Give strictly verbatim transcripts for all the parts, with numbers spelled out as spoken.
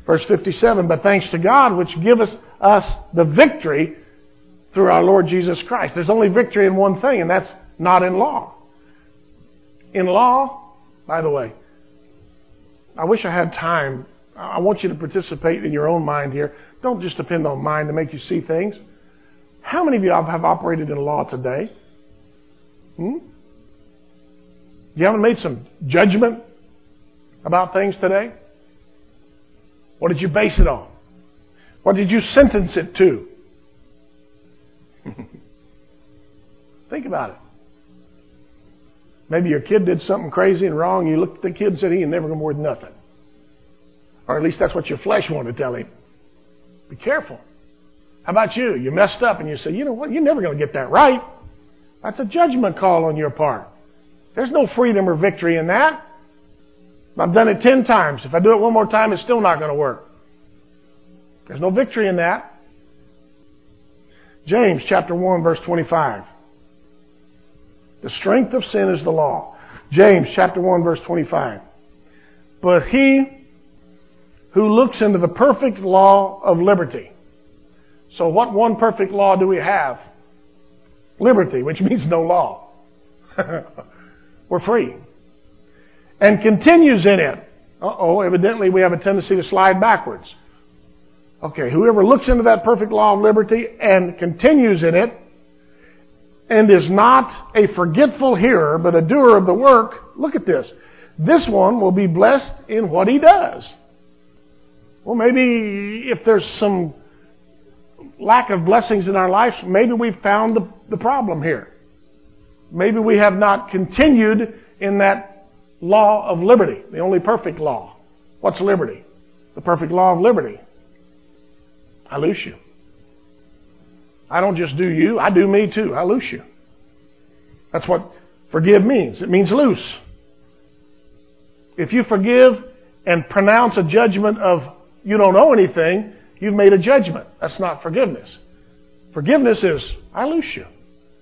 Verse fifty-seven, but thanks to God which giveth us the victory through our Lord Jesus Christ. There's only victory in one thing, and that's not in law. In law, by the way, I wish I had time. I want you to participate in your own mind here. Don't just depend on mine to make you see things. How many of you have operated in law today? Hmm? You haven't made some judgment about things today? What did you base it on? What did you sentence it to? Think about it. Maybe your kid did something crazy and wrong. You looked at the kid and said, he ain't never going to worth nothing. Or at least that's what your flesh wanted to tell him. Be careful. How about you? You messed up and you say, you know what? You're never going to get that right. That's a judgment call on your part. There's no freedom or victory in that. I've done it ten times. If I do it one more time, it's still not going to work. There's no victory in that. James chapter one, verse twenty-five. The strength of sin is the law. James chapter one, verse twenty-five. But he who looks into the perfect law of liberty. So what one perfect law do we have? Liberty, which means no law. We're free. And continues in it. Uh-oh, evidently we have a tendency to slide backwards. Okay, whoever looks into that perfect law of liberty and continues in it and is not a forgetful hearer but a doer of the work, look at this. This one will be blessed in what he does. Well, maybe if there's some lack of blessings in our lives, maybe we've found the, the problem here. Maybe we have not continued in that law of liberty, the only perfect law. What's liberty? The perfect law of liberty. I loose you. I don't just do you, I do me too. I loose you. That's what forgive means. It means loose. If you forgive and pronounce a judgment of you don't owe anything, you've made a judgment. That's not forgiveness. Forgiveness is, I loose you.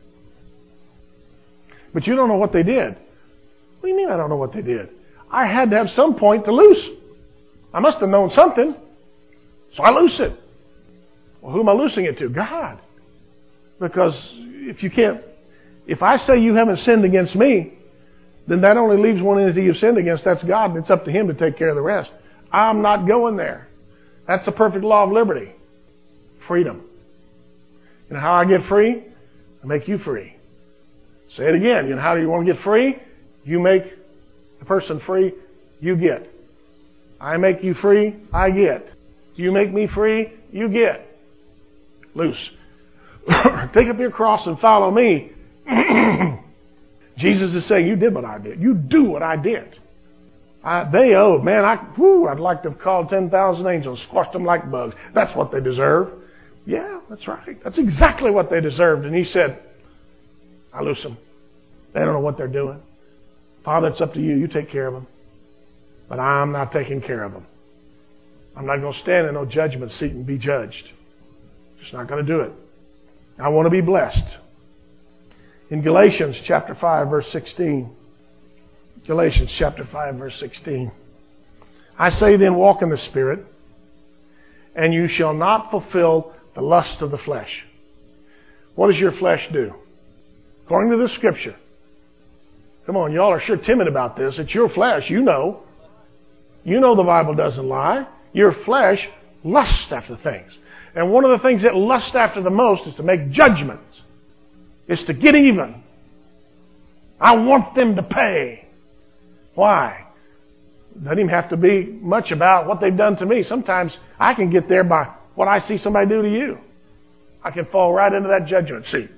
But you don't know what they did. What do you mean I don't know what they did? I had to have some point to loose. I must have known something. So I loose it. Well, who am I loosing it to? God. Because if you can't, if I say you haven't sinned against me, then that only leaves one entity you've sinned against. That's God. And it's up to Him to take care of the rest. I'm not going there. That's the perfect law of liberty. Freedom. You know how I get free? I make you free. Say it again. You know how do you want to get free? You make the person free, you get. I make you free, I get. You make me free, you get. Loose. Take up your cross and follow me. Jesus is saying, you did what I did. You do what I did. I, they owed, man, I, whew, I'd like to have called ten thousand angels, squashed them like bugs. That's what they deserve. Yeah, that's right. That's exactly what they deserved. And He said, I loose them. They don't know what they're doing. Father, it's up to you. You take care of them. But I'm not taking care of them. I'm not going to stand in no judgment seat and be judged. Just not going to do it. I want to be blessed. In Galatians chapter five, verse sixteen. Galatians chapter five, verse sixteen. I say then, walk in the Spirit, and you shall not fulfill the lust of the flesh. What does your flesh do? According to the Scripture. Come on, y'all are sure timid about this. It's your flesh, you know. You know the Bible doesn't lie. Your flesh lusts after things. And one of the things it lusts after the most is to make judgments. It's to get even. I want them to pay. Why? It doesn't even have to be much about what they've done to me. Sometimes I can get there by what I see somebody do to you. I can fall right into that judgment seat.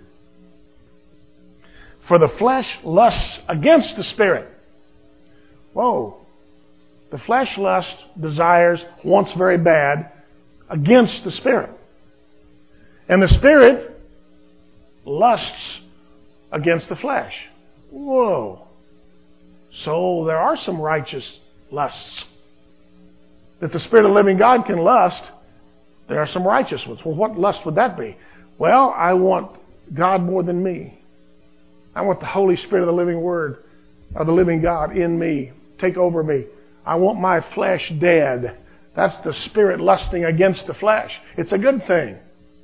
For the flesh lusts against the Spirit. Whoa. The flesh lusts, desires, wants very bad against the Spirit. And the Spirit lusts against the flesh. Whoa. So there are some righteous lusts. That the Spirit of the living God can lust, there are some righteous ones. Well, what lust would that be? Well, I want God more than me. I want the Holy Spirit of the living Word, of the living God in me, take over me. I want my flesh dead That's the spirit lusting against the flesh. It's a good thing.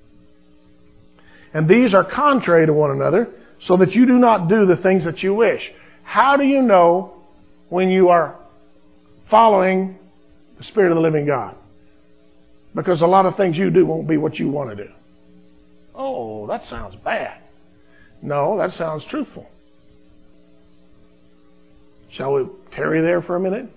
And these are contrary to one another, so that you do not do the things that you wish. How do you know when you are following the Spirit of the living God? Because a lot of things you do won't be what you want to do. Oh, that sounds bad. No, that sounds truthful. Shall we tarry there for a minute?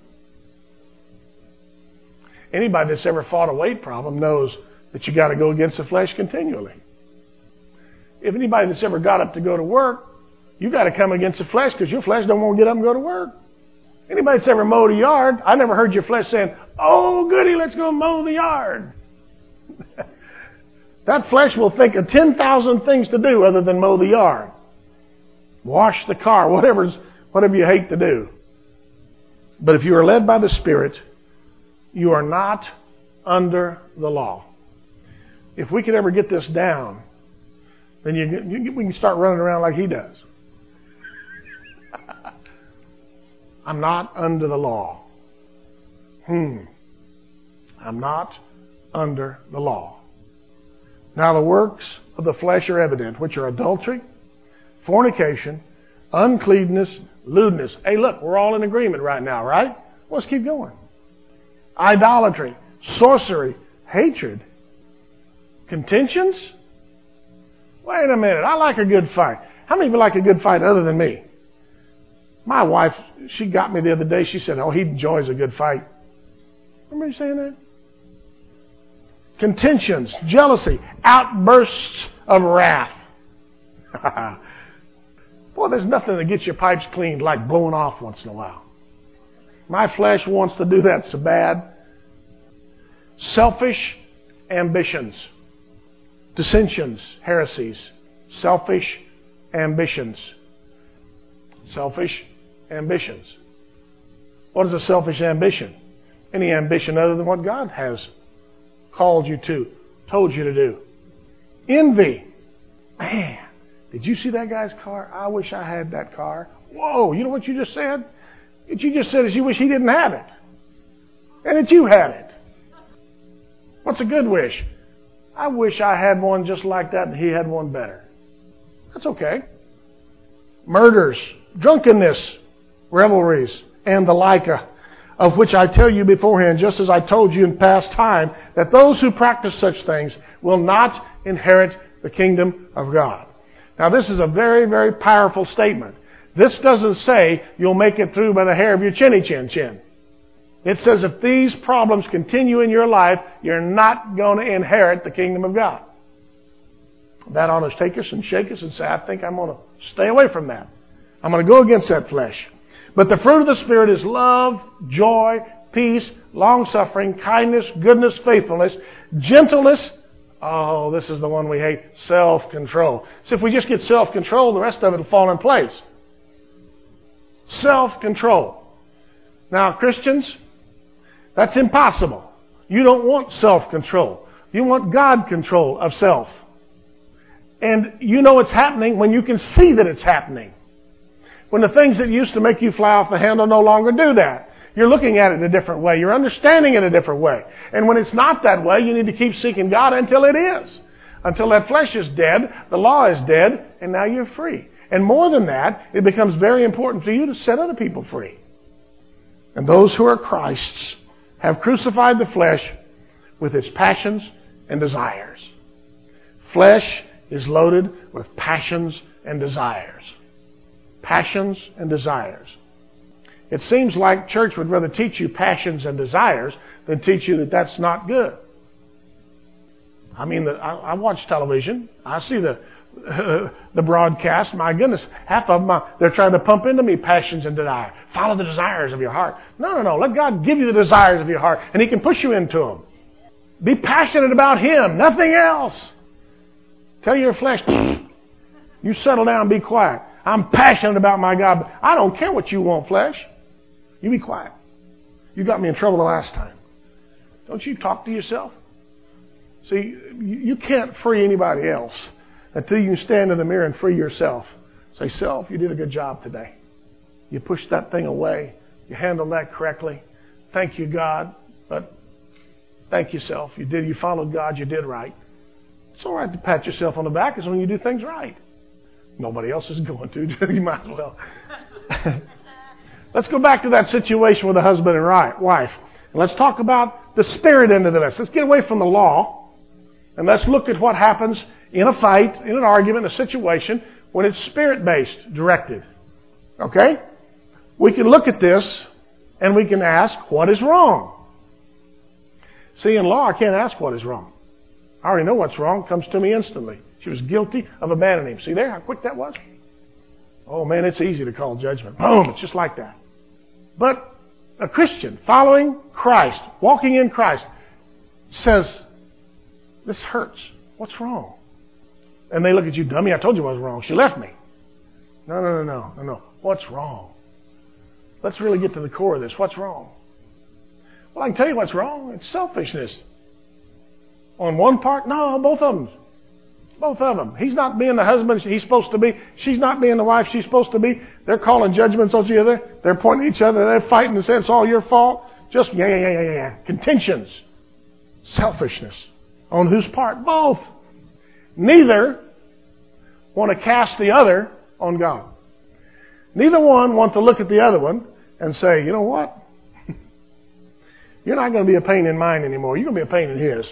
Anybody that's ever fought a weight problem knows that you got to go against the flesh continually. If anybody that's ever got up to go to work, you got to come against the flesh because your flesh don't want to get up and go to work. Anybody that's ever mowed a yard, I never heard your flesh saying, "Oh, goody, let's go mow the yard." That flesh will think of ten thousand things to do other than mow the yard. Wash the car, whatever's, whatever you hate to do. But if you are led by the Spirit, you are not under the law. If we could ever get this down, then you, you, we can start running around like he does. I'm not under the law. Hmm. I'm not under the law. Now the works of the flesh are evident, which are adultery, fornication, uncleanness, lewdness. Hey, look, we're all in agreement right now, right? Let's keep going. Idolatry, sorcery, hatred, contentions. Wait a minute, I like a good fight. How many of you like a good fight other than me? My wife, she got me the other day. She said, "Oh, he enjoys a good fight." Remember you saying that? Contentions, jealousy, outbursts of wrath. Boy, there's nothing that gets your pipes cleaned like blowing off once in a while. My flesh wants to do that so bad. Selfish ambitions, dissensions, heresies, selfish ambitions. Selfish ambitions. What is a selfish ambition? Any ambition other than what God has called you to, told you to do. Envy. Man, did you see that guy's car? I wish I had that car. Whoa, you know what you just said? What you just said is you wish he didn't have it. And that you had it. What's a good wish? I wish I had one just like that and he had one better. That's okay. Murders, drunkenness, revelries, and the like, uh, of which I tell you beforehand, just as I told you in past time, that those who practice such things will not inherit the kingdom of God. Now this is a very, very powerful statement. This doesn't say you'll make it through by the hair of your chinny chin chin. It says if these problems continue in your life, you're not going to inherit the kingdom of God. That ought to take us and shake us and say, I think I'm going to stay away from that. I'm going to go against that flesh. But the fruit of the Spirit is love, joy, peace, long-suffering, kindness, goodness, faithfulness, gentleness. Oh, this is the one we hate. Self-control. So if we just get self-control, the rest of it will fall in place. Self-control. Now, Christians, that's impossible. You don't want self-control. You want God control of self. And you know it's happening when you can see that it's happening. When the things that used to make you fly off the handle no longer do that. You're looking at it in a different way. You're understanding it a different way. And when it's not that way, you need to keep seeking God until it is. Until that flesh is dead, the law is dead, and now you're free. And more than that, it becomes very important for you to set other people free. And those who are Christ's have crucified the flesh with its passions and desires. Flesh is loaded with passions and desires. Passions and desires. It seems like church would rather teach you passions and desires than teach you that that's not good. I mean, the, I, I watch television. I see the uh, the broadcast. My goodness, half of them, uh, they're trying to pump into me passions and desires. Follow the desires of your heart. No, no, no. Let God give you the desires of your heart, and He can push you into them. Be passionate about Him, nothing else. Tell your flesh, you settle down, be quiet. I'm passionate about my God. I don't care what you want, flesh. You be quiet. You got me in trouble the last time. Don't you talk to yourself? See, you can't free anybody else until you stand in the mirror and free yourself. Say, self, you did a good job today. You pushed that thing away. You handled that correctly. Thank you, God. But Thank yourself. You did. You followed God. You did right. It's all right to pat yourself on the back as when you do things right. Nobody else is going to. You might as well. Let's go back to that situation with a husband and wife. And let's talk about the spirit end of this. Let's get away from the law. And let's look at what happens in a fight, in an argument, in a situation, when it's spirit-based, directed. Okay? We can look at this and we can ask, what is wrong? See, in law, I can't ask what is wrong. I already know what's wrong. It comes to me instantly. She was guilty of abandoning him. See there how quick that was? Oh, man, it's easy to call judgment. Boom, it's just like that. But a Christian following Christ, walking in Christ, says, this hurts. What's wrong? And they look at you, dummy, I told you what was wrong. She left me. No, no, no, no, no, no. What's wrong? Let's really get to the core of this. What's wrong? Well, I can tell you what's wrong. It's selfishness. On one part, no, both of them. Both of them. He's not being the husband he's supposed to be. She's not being the wife she's supposed to be. They're calling judgments on each other. They're pointing at each other. They're fighting and saying it's all your fault. Just, yeah, yeah, yeah, yeah, yeah. Contentions. Selfishness. On whose part? Both. Neither want to cast the other on God. Neither one want to look at the other one and say, you know what? You're not going to be a pain in mine anymore. You're going to be a pain in his.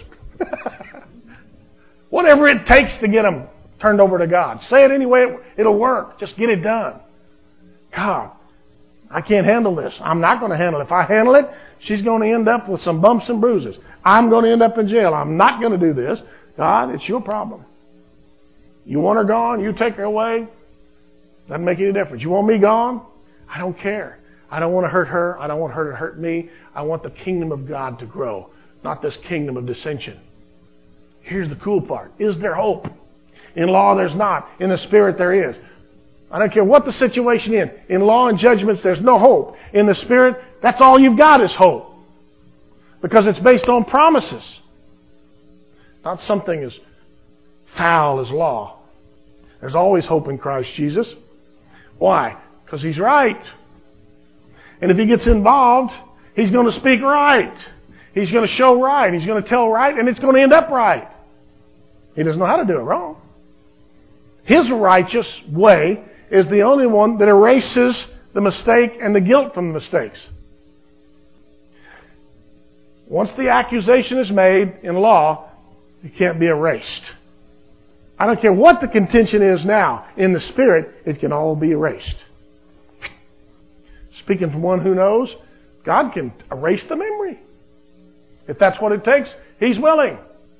Whatever it takes to get them turned over to God. Say it anyway, it'll work. Just get it done. God, I can't handle this. I'm not going to handle it. If I handle it, she's going to end up with some bumps and bruises. I'm going to end up in jail. I'm not going to do this. God, it's your problem. You want her gone? You take her away? Doesn't make any difference. You want me gone? I don't care. I don't want to hurt her. I don't want her to hurt me. I want the kingdom of God to grow, not this kingdom of dissension. Here's the cool part. Is there hope? In law, there's not. In the spirit, there is. I don't care what the situation is. In law and judgments, there's no hope. In the spirit, that's all you've got is hope. Because it's based on promises. Not something as foul as law. There's always hope in Christ Jesus. Why? Because He's right. And if He gets involved, He's going to speak right. He's going to show right. He's going to tell right, and it's going to end up right. He doesn't know how to do it wrong. His righteous way is the only one that erases the mistake and the guilt from the mistakes. Once the accusation is made in law, it can't be erased. I don't care what the contention is now. In the Spirit, it can all be erased. Speaking from one who knows, God can erase the memory. If that's what it takes, He's willing.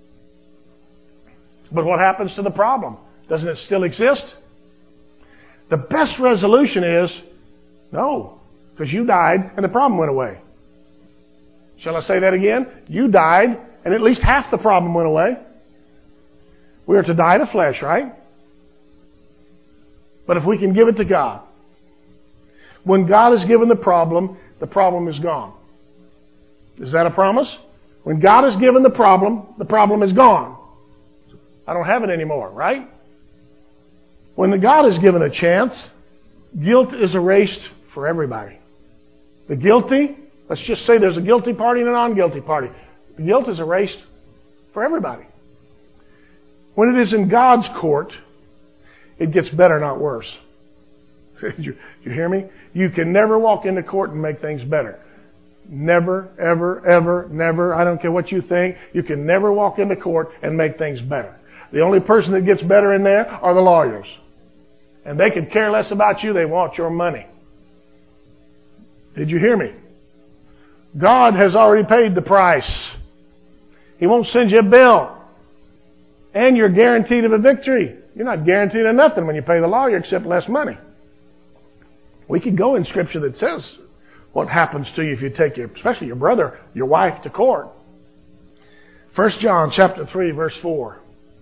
But what happens to the problem? Doesn't it still exist? The best resolution is, no, because you died and the problem went away. Shall I say that again? You died and at least half the problem went away. We are to die to flesh, right? But if we can give it to God, when God is given the problem, the problem is gone. Is that a promise? When God is given the problem, the problem is gone. I don't have it anymore, right? When the God is given a chance, guilt is erased for everybody. The guilty, let's just say there's a guilty party and a non-guilty party. The guilt is erased for everybody. When it is in God's court, it gets better, not worse. Did you, you hear me? You can never walk into court and make things better. Never, ever, ever, never. I don't care what you think. You can never walk into court and make things better. The only person that gets better in there are the lawyers. And they can care less about you. They want your money. Did you hear me? God has already paid the price. He won't send you a bill. And you're guaranteed of a victory. You're not guaranteed of nothing when you pay the lawyer except less money. We could go in Scripture that says what happens to you if you take your, especially your brother, your wife to court. First John chapter three, verse four.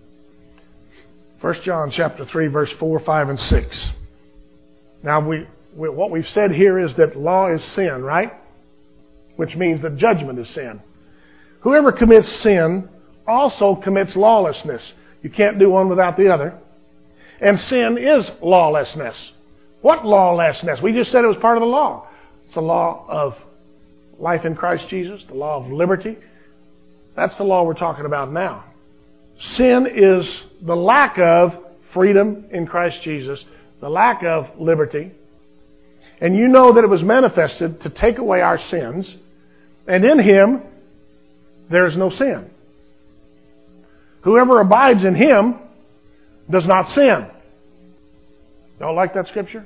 First John chapter three, verse four, five, and six. Now, we, we what we've said here is that law is sin, right? Which means that judgment is sin. Whoever commits sin also commits lawlessness. You can't do one without the other. And sin is lawlessness. What lawlessness? We just said it was part of the law. It's the law of life in Christ Jesus, the law of liberty. That's the law we're talking about now. Sin is the lack of freedom in Christ Jesus, the lack of liberty. And you know that it was manifested to take away our sins, and in Him there is no sin. Whoever abides in Him does not sin. Y'all like that scripture?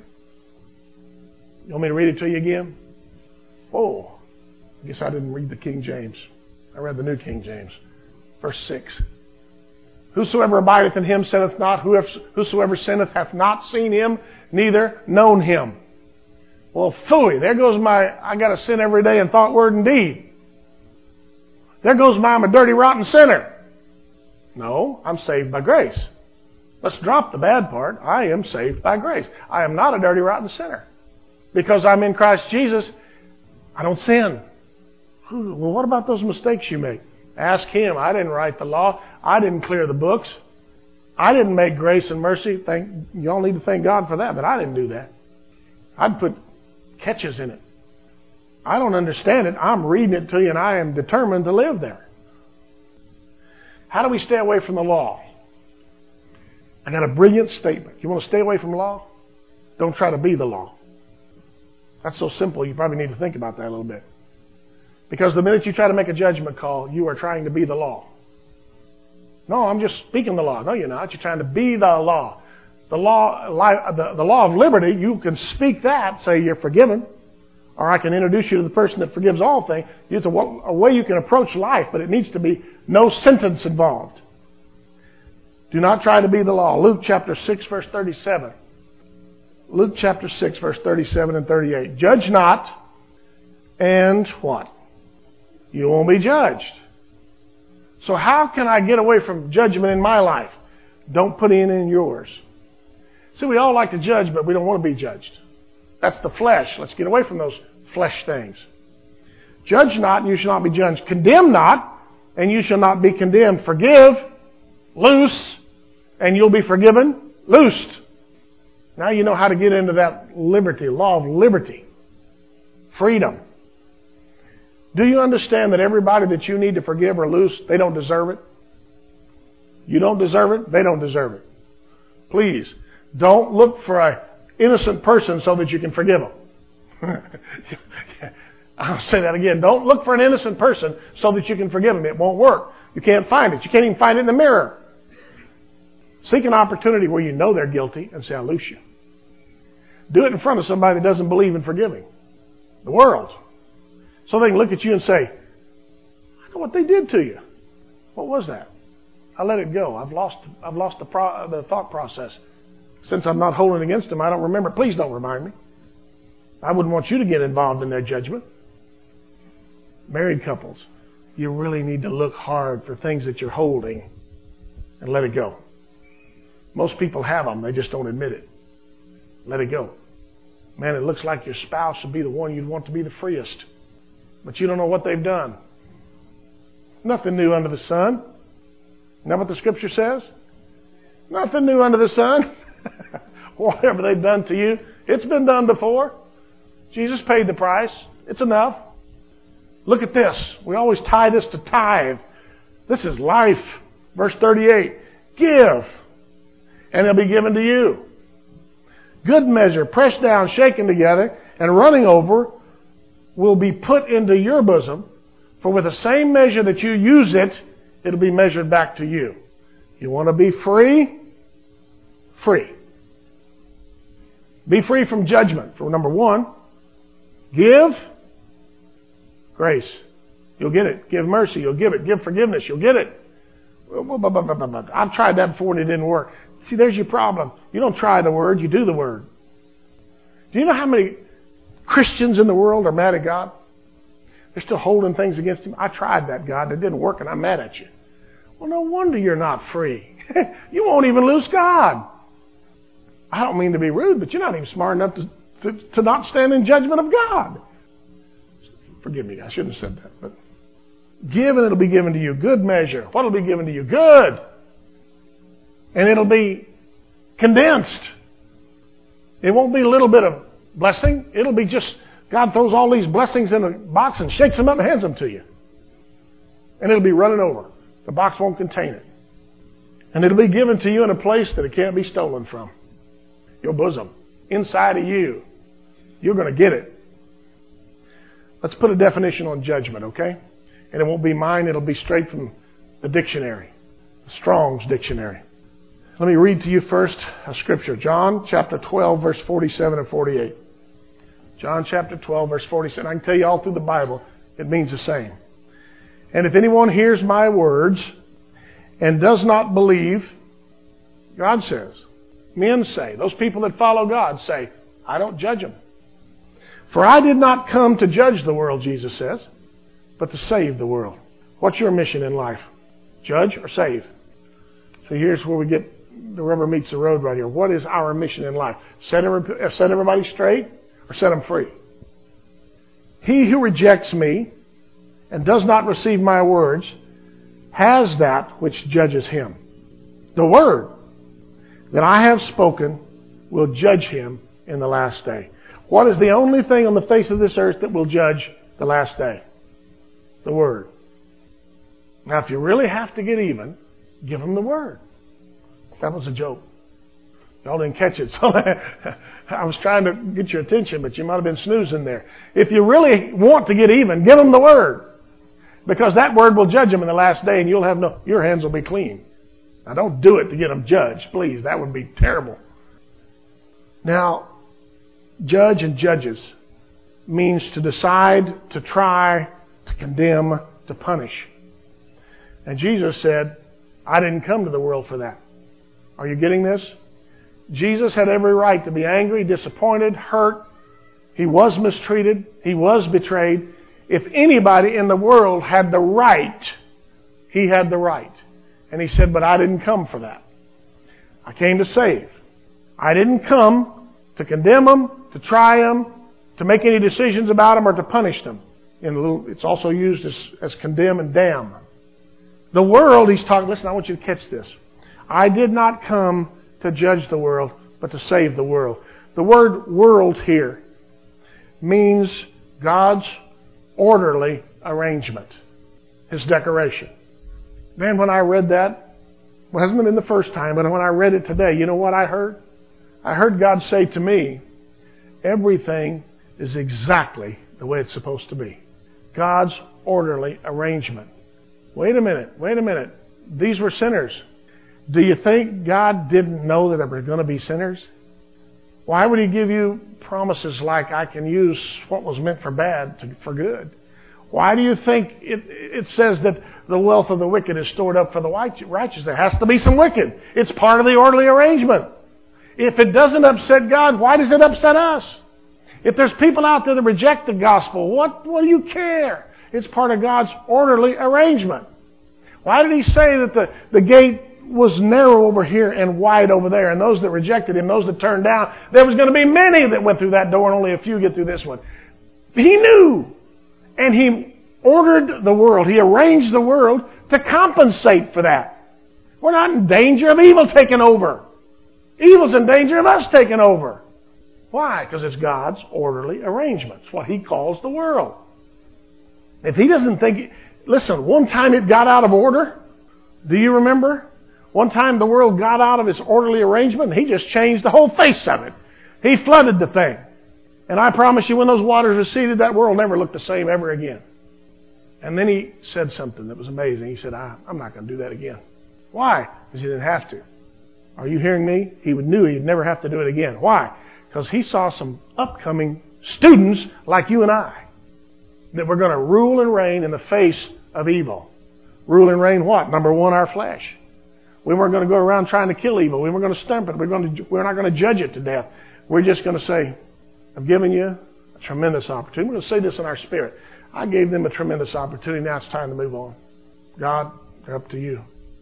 You want me to read it to you again? Oh, I guess I didn't read the King James. I read the New King James. Verse six. Whosoever abideth in Him sinneth not. Whosoever sinneth hath not seen Him, neither known Him. Well, phooey, there goes my, I got to sin every day in thought, word, and deed. There goes my, I'm a dirty, rotten sinner. No, I'm saved by grace. Let's drop the bad part. I am saved by grace. I am not a dirty, rotten sinner. Because I'm in Christ Jesus, I don't sin. Well, what about those mistakes you make? Ask Him. I didn't write the law. I didn't clear the books. I didn't make grace and mercy. Thank, y'all need to thank God for that, but I didn't do that. I'd put catches in it. I don't understand it. I'm reading it to you, and I am determined to live there. How do we stay away from the law? I got a brilliant statement. You want to stay away from the law? Don't try to be the law. That's so simple, you probably need to think about that a little bit. Because the minute you try to make a judgment call, you are trying to be the law. No, I'm just speaking the law. No, you're not. You're trying to be the law. The law, the, the law of liberty, you can speak that, say you're forgiven. Or I can introduce you to the person that forgives all things. It's a, a way you can approach life, but it needs to be no sentence involved. Do not try to be the law. Luke chapter six, verse thirty-seven. Luke chapter six, verse thirty-seven and thirty-eight. Judge not, and what? You won't be judged. So how can I get away from judgment in my life? Don't put in in yours. See, we all like to judge, but we don't want to be judged. That's the flesh. Let's get away from those flesh things. Judge not, and you shall not be judged. Condemn not, and you shall not be condemned. Forgive, loose, and you'll be forgiven, loosed. Now you know how to get into that liberty, law of liberty, freedom. Do you understand that everybody that you need to forgive or loose, they don't deserve it? You don't deserve it, they don't deserve it. Please, don't look for an innocent person so that you can forgive them. I'll say that again. Don't look for an innocent person so that you can forgive them. It won't work. You can't find it. You can't even find it in the mirror. Seek an opportunity where you know they're guilty and say, I'll loose you. Do it in front of somebody that doesn't believe in forgiving. The world. So they can look at you and say, I know what they did to you. What was that? I let it go. I've lost I've lost the, pro, the thought process. Since I'm not holding against them, I don't remember. Please don't remind me. I wouldn't want you to get involved in their judgment. Married couples, you really need to look hard for things that you're holding and let it go. Most people have them. They just don't admit it. Let it go. Man, it looks like your spouse would be the one you'd want to be the freest. But you don't know what they've done. Nothing new under the sun. Isn't that what the Scripture says? Nothing new under the sun. Whatever they've done to you, it's been done before. Jesus paid the price. It's enough. Look at this. We always tie this to tithe. This is life. Verse thirty-eight. Give, and it'll be given to you. Good measure, pressed down, shaken together, and running over, will be put into your bosom. For with the same measure that you use it, it'll be measured back to you. You want to be free? Free. Be free from judgment. For number one, give grace. You'll get it. Give mercy. You'll give it. Give forgiveness. You'll get it. I've tried that before and it didn't work. See, there's your problem. You don't try the word, you do the word. Do you know how many Christians in the world are mad at God? They're still holding things against Him. I tried that, God. It didn't work and I'm mad at you. Well, no wonder you're not free. You won't even lose God. I don't mean to be rude, but you're not even smart enough to, to, to not stand in judgment of God. Forgive me, I shouldn't have said that. But give and it'll be given to you. Good measure. What will be given to you? Good. And it'll be condensed. It won't be a little bit of blessing. It'll be just, God throws all these blessings in a box and shakes them up and hands them to you. And it'll be running over. The box won't contain it. And it'll be given to you in a place that it can't be stolen from. Your bosom. Inside of you. You're going to get it. Let's put a definition on judgment, okay? And it won't be mine. It'll be straight from the dictionary. The Strong's dictionary. Let me read to you first a scripture. John chapter twelve, verse forty-seven and forty-eight. John chapter twelve, verse forty-seven. I can tell you all through the Bible, it means the same. And if anyone hears my words and does not believe, God says, men say, those people that follow God say, I don't judge them. For I did not come to judge the world, Jesus says, but to save the world. What's your mission in life? Judge or save? So here's where we get the rubber meets the road right here. What is our mission in life? Set, every, set everybody straight or set them free? He who rejects me and does not receive my words has that which judges him. The word that I have spoken will judge him in the last day. What is the only thing on the face of this earth that will judge the last day? The word. Now, if you really have to get even, give them the word. That was a joke. Y'all didn't catch it, so I was trying to get your attention, but you might have been snoozing there. If you really want to get even, give them the word. Because that word will judge them in the last day, and you'll have no, your hands will be clean. Now, don't do it to get them judged, please. That would be terrible. Now, judge and judges means to decide, to try, to condemn, to punish. And Jesus said, I didn't come to the world for that. Are you getting this? Jesus had every right to be angry, disappointed, hurt. He was mistreated. He was betrayed. If anybody in the world had the right, he had the right. And he said, but I didn't come for that. I came to save. I didn't come to condemn them, to try them, to make any decisions about them, or to punish them. In a little, it's also used as, as condemn and damn. The world, he's talking, listen, I want you to catch this. I did not come to judge the world, but to save the world. The word world here means God's orderly arrangement. His decoration. Man, when I read that, well, it hasn't been the first time, but when I read it today, you know what I heard? I heard God say to me, everything is exactly the way it's supposed to be. God's orderly arrangement. Wait a minute, wait a minute. These were sinners. Do you think God didn't know that there were going to be sinners? Why would He give you promises like I can use what was meant for bad to, for good? Why do you think it, it says that the wealth of the wicked is stored up for the righteous? There has to be some wicked. It's part of the orderly arrangement. If it doesn't upset God, why does it upset us? If there's people out there that reject the gospel, what, what do you care? It's part of God's orderly arrangement. Why did He say that the, the gate was narrow over here and wide over there, and those that rejected Him, those that turned down, there was going to be many that went through that door and only a few get through this one? He knew. And He ordered the world. He arranged the world to compensate for that. We're not in danger of evil taking over. Evil's in danger of us taking over. Why? Because it's God's orderly arrangement. It's what He calls the world. If He doesn't think... Listen, one time it got out of order. Do you remember? One time the world got out of its orderly arrangement and He just changed the whole face of it. He flooded the thing. And I promise you, when those waters receded, that world never looked the same ever again. And then He said something that was amazing. He said, I, I'm not going to do that again. Why? Because He didn't have to. Are you hearing me? He knew He'd never have to do it again. Why? Because He saw some upcoming students like you and I that were going to rule and reign in the face of evil. Rule and reign what? Number one, our flesh. We weren't going to go around trying to kill evil. We weren't going to stamp it. We're, going to, we're not going to judge it to death. We're just going to say, I've given you a tremendous opportunity. We're going to say this in our spirit. I gave them a tremendous opportunity. Now it's time to move on. God, they're up to you.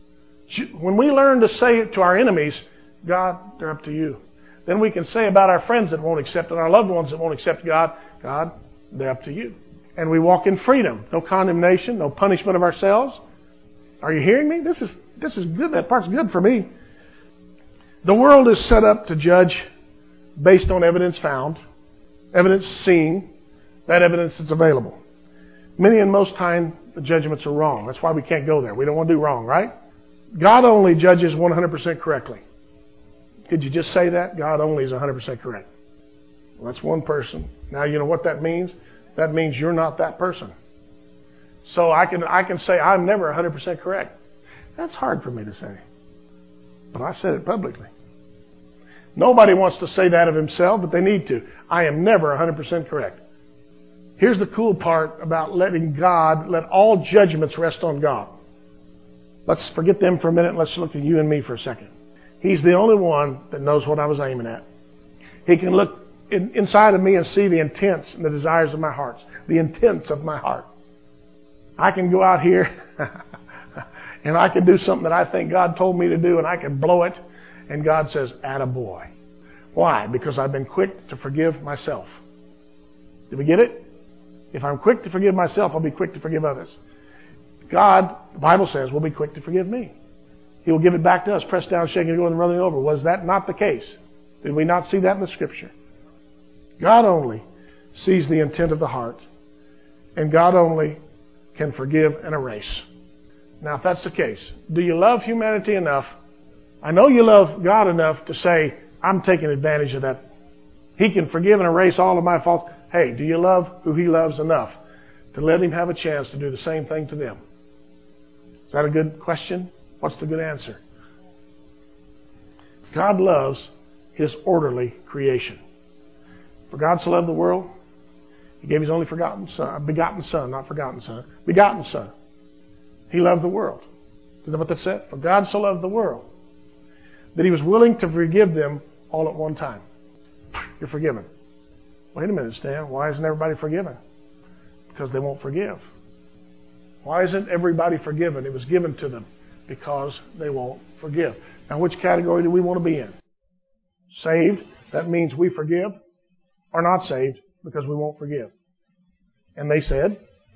When we learn to say it to our enemies, God, they're up to you. Then we can say about our friends that won't accept it, our loved ones that won't accept God, God, they're up to you. And we walk in freedom. No condemnation, no punishment of ourselves. Are you hearing me? This is this is good. That part's good for me. The world is set up to judge based on evidence found, evidence seen, that evidence that's available. Many and most time, the judgments are wrong. That's why we can't go there. We don't want to do wrong, right? God only judges one hundred percent correctly. Could you just say that? God only is one hundred percent correct. Well, that's one person. Now, you know what that means? That means you're not that person. So I can I can say I'm never one hundred percent correct. That's hard for me to say. But I said it publicly. Nobody wants to say that of himself, but they need to. I am never one hundred percent correct. Here's the cool part about letting God, let all judgments rest on God. Let's forget them for a minute and let's look at you and me for a second. He's the only one that knows what I was aiming at. He can look in, inside of me and see the intents and the desires of my heart, the intents of my heart. I can go out here and I can do something that I think God told me to do and I can blow it, and God says, attaboy. Why? Because I've been quick to forgive myself. Did we get it? If I'm quick to forgive myself, I'll be quick to forgive others. God, the Bible says, will be quick to forgive me. He will give it back to us, pressed down, shaking, and going and running over. Was that not the case? Did we not see that in the Scripture? God only sees the intent of the heart, and God only can forgive and erase. Now, if that's the case, do you love humanity enough? I know you love God enough to say, I'm taking advantage of that. He can forgive and erase all of my faults. Hey, do you love who He loves enough to let Him have a chance to do the same thing to them? Is that a good question? What's the good answer? God loves His orderly creation. For God so loved the world, He gave His only forgotten son, begotten Son, not forgotten Son, begotten Son. He loved the world. Isn't that what that said? For God so loved the world that He was willing to forgive them all at one time. You're forgiven. Wait a minute, Stan. Why isn't everybody forgiven? Because they won't forgive. Why isn't everybody forgiven? It was given to them because they won't forgive. Now, which category do we want to be in? Saved, that means we forgive, or not saved because we won't forgive. And they said,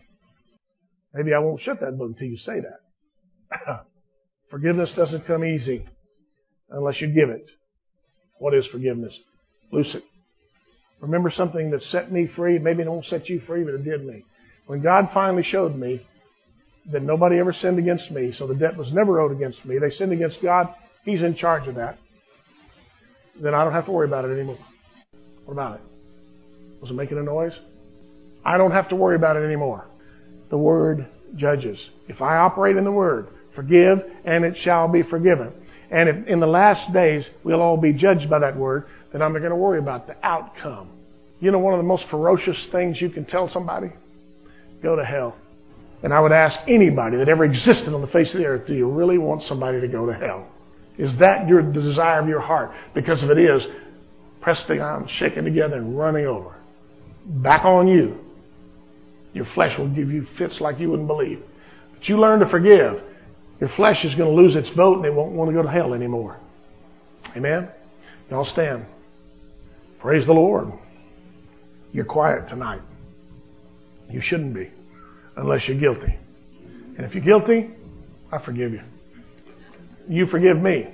maybe I won't shut that book until you say that. Forgiveness doesn't come easy unless you give it. What is forgiveness? Loose it. Remember something that set me free? Maybe it won't set you free, but it did me. When God finally showed me that nobody ever sinned against me, so the debt was never owed against me. They sinned against God. He's in charge of that. Then I don't have to worry about it anymore. What about it? Was it making a noise? I don't have to worry about it anymore. The Word judges. If I operate in the Word, forgive and it shall be forgiven. And if in the last days we'll all be judged by that Word, then I'm not going to worry about the outcome. You know one of the most ferocious things you can tell somebody? Go to hell. And I would ask anybody that ever existed on the face of the earth, do you really want somebody to go to hell? Is that your the desire of your heart? Because if it is, pressing on, shaking together, and running over. Back on you. Your flesh will give you fits like you wouldn't believe. But you learn to forgive. Your flesh is going to lose its vote and it won't want to go to hell anymore. Amen? Y'all stand. Praise the Lord. You're quiet tonight. You shouldn't be unless you're guilty. And if you're guilty, I forgive you. You forgive me.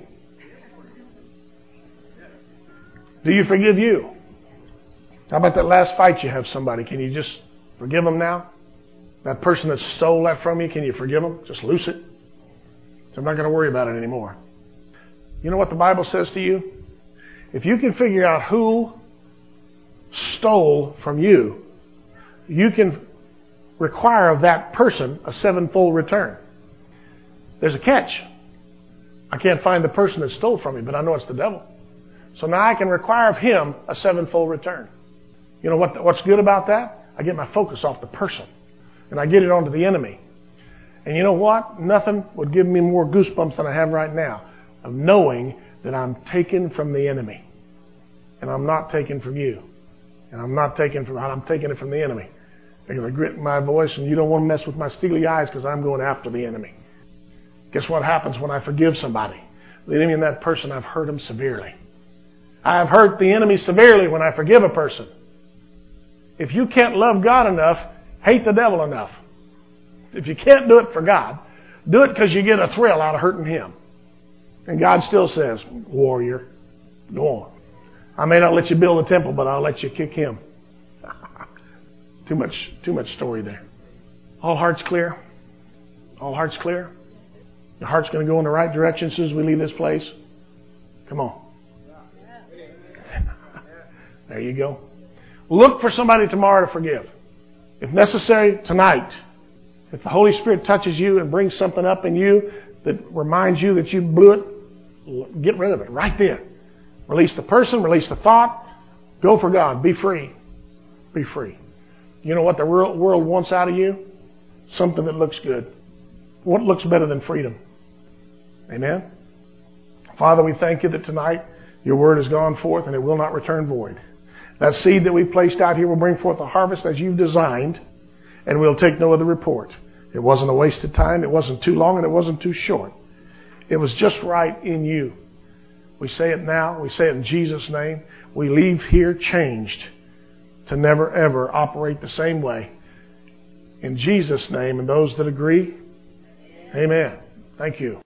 Do you forgive you? How about that last fight you have somebody? Can you just forgive them now? That person that stole that from you, can you forgive them? Just loose it. So I'm not going to worry about it anymore. You know what the Bible says to you? If you can figure out who stole from you, you can require of that person a sevenfold return. There's a catch. I can't find the person that stole from me, but I know it's the devil. So now I can require of him a sevenfold return. You know what? What's good about that? I get my focus off the person, and I get it onto the enemy. And you know what? Nothing would give me more goosebumps than I have right now of knowing that I'm taken from the enemy, and I'm not taken from you, and I'm not taken from. I'm taking it from the enemy. They're going to grit my voice, and you don't want to mess with my steely eyes because I'm going after the enemy. Guess what happens when I forgive somebody? The enemy in that person, I've hurt him severely. I've hurt the enemy severely when I forgive a person. If you can't love God enough, hate the devil enough. If you can't do it for God, do it because you get a thrill out of hurting him. And God still says, warrior, go on. I may not let you build a temple, but I'll let you kick him. Too much, too much story there. All hearts clear? All hearts clear? Your heart's going to go in the right direction as soon as we leave this place? Come on. There you go. Look for somebody tomorrow to forgive. If necessary, tonight. If the Holy Spirit touches you and brings something up in you that reminds you that you blew it, get rid of it right then. Release the person, release the thought. Go for God. Be free. Be free. You know what the world wants out of you? Something that looks good. What looks better than freedom? Amen? Father, we thank you that tonight your word has gone forth and it will not return void. That seed that we placed out here will bring forth a harvest as you've designed, and we'll take no other report. It wasn't a wasted time. It wasn't too long, and it wasn't too short. It was just right in you. We say it now. We say it in Jesus' name. We leave here changed to never, ever operate the same way. In Jesus' name, and those that agree, amen. Thank you.